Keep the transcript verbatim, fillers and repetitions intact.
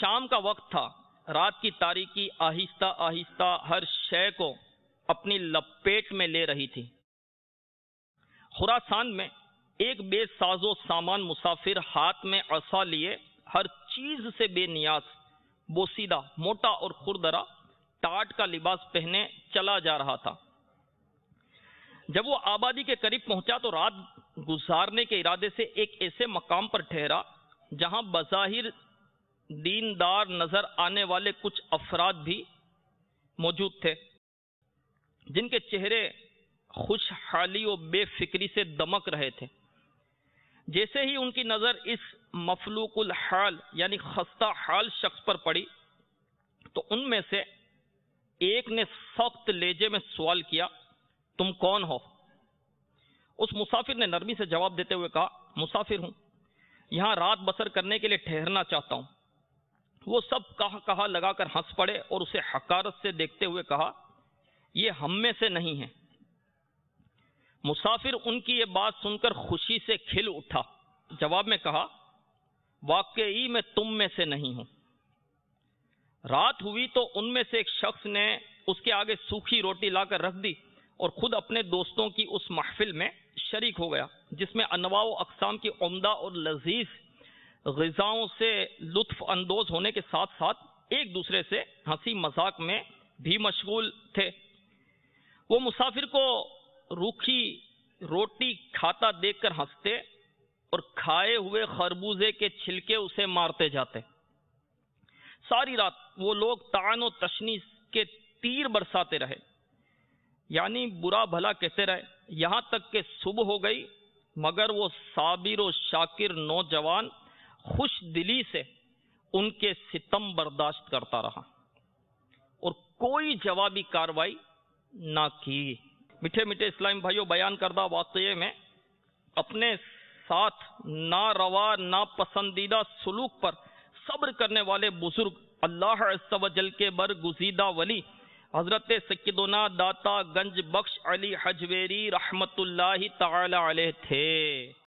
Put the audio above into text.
شام کا وقت تھا۔ رات کی تاریکی آہستہ آہستہ ہر شے کو اپنی لپیٹ میں لے رہی تھی۔ خراسان میں ایک بے ساز و سامان مسافر ہاتھ میں عصا لیے ہر چیز سے بے نیاز، بوسیدہ، موٹا اور خردرا ٹاٹ کا لباس پہنے چلا جا رہا تھا۔ جب وہ آبادی کے قریب پہنچا تو رات گزارنے کے ارادے سے ایک ایسے مقام پر ٹھہرا جہاں بظاہر دیندار نظر آنے والے کچھ افراد بھی موجود تھے، جن کے چہرے خوشحالی و بے فکری سے دمک رہے تھے۔ جیسے ہی ان کی نظر اس مفلوق الحال یعنی خستہ حال شخص پر پڑی تو ان میں سے ایک نے سخت لہجے میں سوال کیا، تم کون ہو؟ اس مسافر نے نرمی سے جواب دیتے ہوئے کہا، مسافر ہوں، یہاں رات بسر کرنے کے لیے ٹھہرنا چاہتا ہوں۔ وہ سب کہا کہا لگا کر ہنس پڑے اور اسے حقارت سے دیکھتے ہوئے کہا، یہ ہم میں سے نہیں ہے۔ مسافر ان کی یہ بات سن کر خوشی سے کھل اٹھا، جواب میں کہا، واقعی میں تم میں سے نہیں ہوں۔ رات ہوئی تو ان میں سے ایک شخص نے اس کے آگے سوکھی روٹی لا کر رکھ دی اور خود اپنے دوستوں کی اس محفل میں شریک ہو گیا جس میں انواع و اقسام کی عمدہ اور لذیذ غذاؤں سے لطف اندوز ہونے کے ساتھ ساتھ ایک دوسرے سے ہنسی مذاق میں بھی مشغول تھے۔ وہ مسافر کو روکھی روٹی کھاتا دیکھ کر ہنستے اور کھائے ہوئے خربوزے کے چھلکے اسے مارتے جاتے۔ ساری رات وہ لوگ طعن و تشنی کے تیر برساتے رہے، یعنی برا بھلا کہتے رہے، یہاں تک کہ صبح ہو گئی، مگر وہ صابر و شاکر نوجوان خوش دلی سے ان کے ستم برداشت کرتا رہا اور کوئی جوابی کاروائی نہ کی۔ میٹھے میٹھے اسلام بھائیوں، بیان کردہ واقعے میں اپنے ساتھ ناروا ناپسندیدہ سلوک پر صبر کرنے والے بزرگ اللہ عز و جل کے برگزیدہ ولی حضرت سیدنا داتا گنج بخش علی حجویری رحمت اللہ تعالی علیہ تھے۔